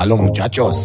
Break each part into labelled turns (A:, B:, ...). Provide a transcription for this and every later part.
A: Halo muchachos.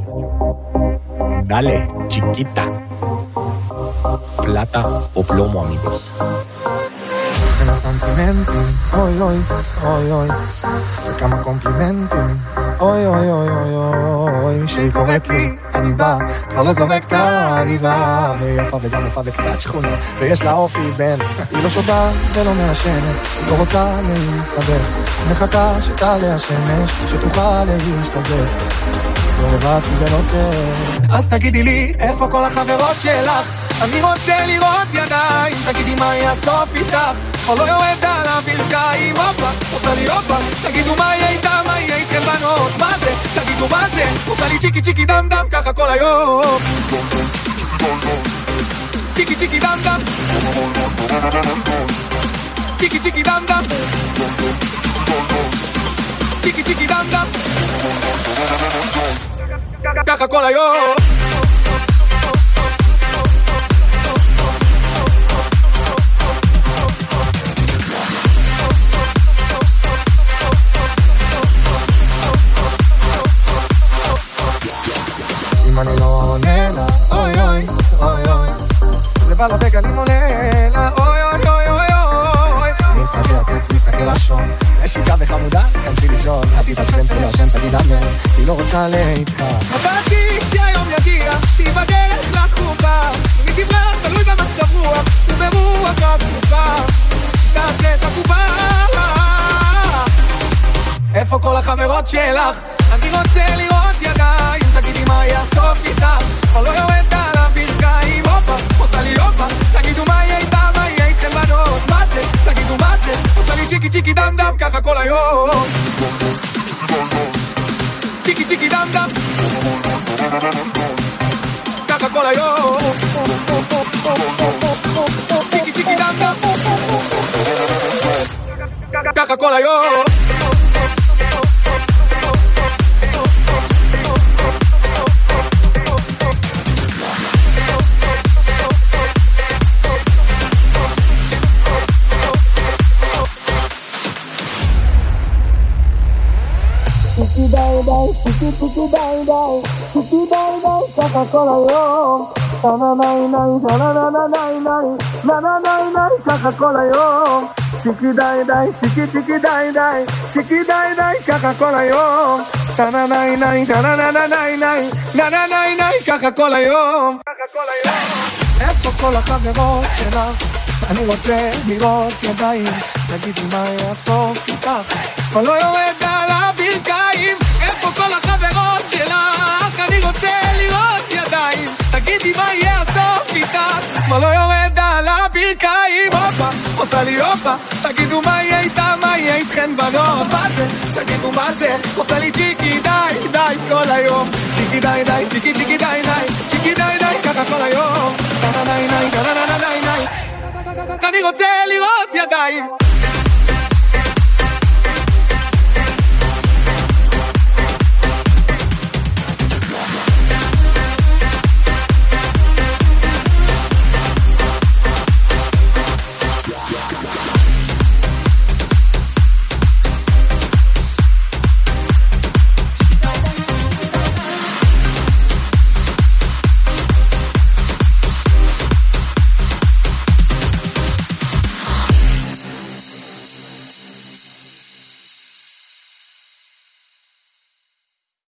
A: Dale, chiquita. Plata o plomo, amigos.
B: En la sentimenti, hoy, hoy, hoy, hoy. וכמה קומפלימנטים, אוי, אוי, אוי, אוי, אוי. שהיא קוראת לי, אני בא, כבר לא זורק את העניבה. ויפה וגם יפה וקצת שכונה, ויש לה אופי בן. היא לא שותה ולא מעשנת, היא לא רוצה להסתבך. מחכה שתעלה השמש, שתוכל להשתזף. לא לבד כי זה לא כיף. אז תגידי לי, איפה כל החברות שלך? אני רוצה לראות ידיים, תגידי מה יהיה הסוף איתך. או לא יורד על הברכיים, הופה, עושה לי הופה. תגידו מה יהיה איתה, מה יהיה איתכם בנות. מה זה? תגידו מה זה? עושה לי צ'יקי צ'יקי דם דם, ככה כל היום. צ'יקי צ'יקי דם דם, צ'יקי צ'יקי דם דם, צ'יקי צ'יקי דם דם, ככה כל היום. אם אני לא עונה לה, אוי אוי אוי אוי, זה בא לה בגלים עונה לה, אוי אוי אוי אוי אוי. מסתכל הכס, מסתכל השון, נשיקה וחמודה, כנסי לישון, עתיד עד שתמצא להשם תגיד אמן, היא לא רוצה להתך. חפרתי שהיום יגיע, תיבדרך לחופה, ומתברר תלוי במצב רוח, וברוח התקופה, תעשה את הקופה. איפה כל החברות שלך? אני רוצה לראות ידיים, תגידי מה יהיה הסוף איתך. או לא יורד על הברכיים, הופה, עושה לי הופה. תגידו מה יהיה איתה, מה יהיה איתכם בנות. מה זה? תגידו מה זה? עושה לי צ'יקי צ'יקי דם דם, ככה כל היום. צ'יקי צ'יקי דם דם, ככה כל היום. צ'יקי צ'יקי דם דם, ככה כל היום.
C: צ'יקי די די, צ'יקי צ'יקי די די, צ'יקי די די, ככה כל היום. נה נה נה נה נה נה נה נה נה נה נה נה, ככה כל היום. צ'יקי די די, צ'יקי צ'יקי די די, צ'יקי די די, ככה כל היום. נה נה נה נה נה נה נה נה נה נה נה נה, ככה כל היום.
B: איפה כל החברות שלך? אני רוצה לראות ידיים, תגידי מה יהיה הסוף איתך.
D: או לא יורד על הברכיים, איפה כל החברות שלך? אני רוצה לראות ידיים, תגידי מה יהיה הסוף איתך. או לא יורד על הברכיים, הופה, עושה לי הופה. תגידו מה יהיה איתה, מה יהיה איתכן בנות. מה זה? תגידו מה זה? עושה לי צ'יקי די די כל היום. צ'יקי די די, צ'יקי צ'יקי די די, צ'יקי די די, ככה כל היום. די די די די די די די, אני רוצה לראות ידיים.